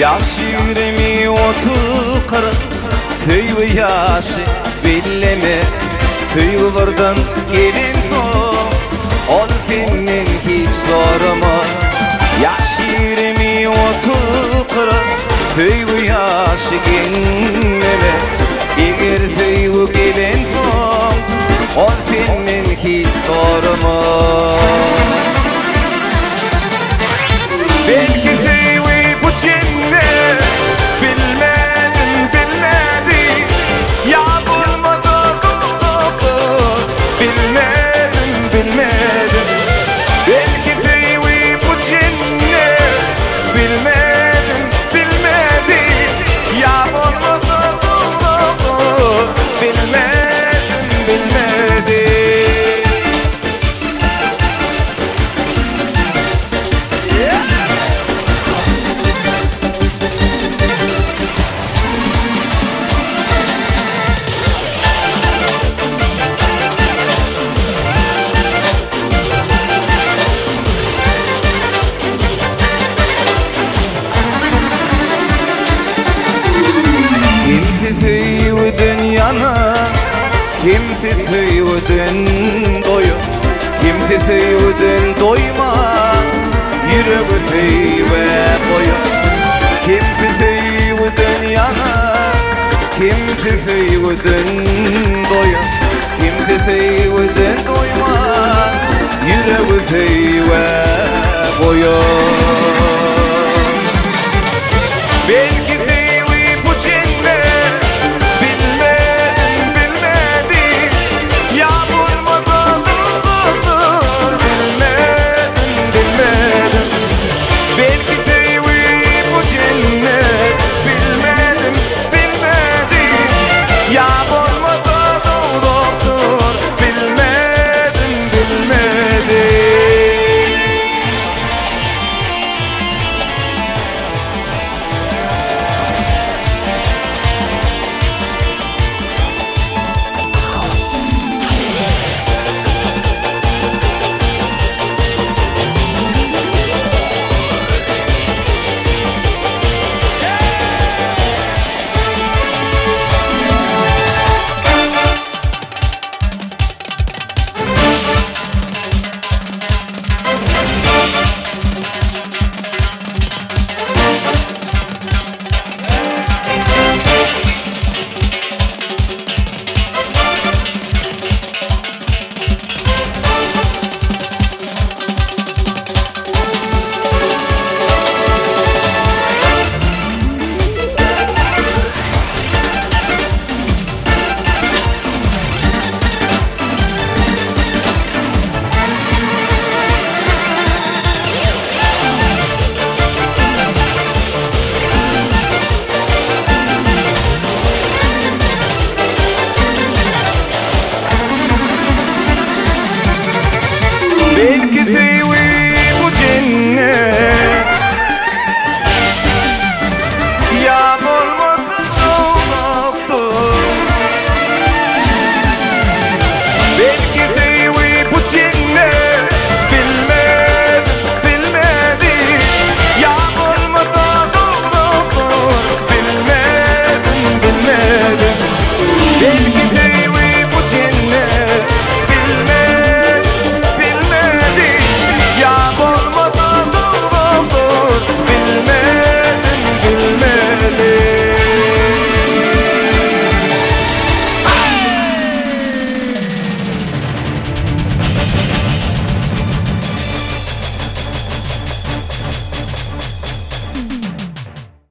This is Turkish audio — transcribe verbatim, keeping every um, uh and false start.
Yaş yirmi otuz kırk Tüyü yaşı billeme Tüyü buradan gelin son Ol senin hiç sorma Yaş yirmi otuz kırk Tüyü yaşı gelmeme Eğer tüyü gelin son Ol senin hiç sorma Belki tüyü bu cennet Bilmedim bilmedim Ya bulmadı doktor Bilmedim bilmedim Belki tüyü bu cennet Bilmedim bilmedim Ya bulmadı doktor Bilmedim bilmedim Kimse tüyü dünyana Kimse tüyüdün doyun Kimse tüyüdün doyma Yüreği tüyüve koyun Kimse tüyü dünyana Kimse tüyüdün doyun Kimse tüyüdün doyma Yüreği tüyüve koyun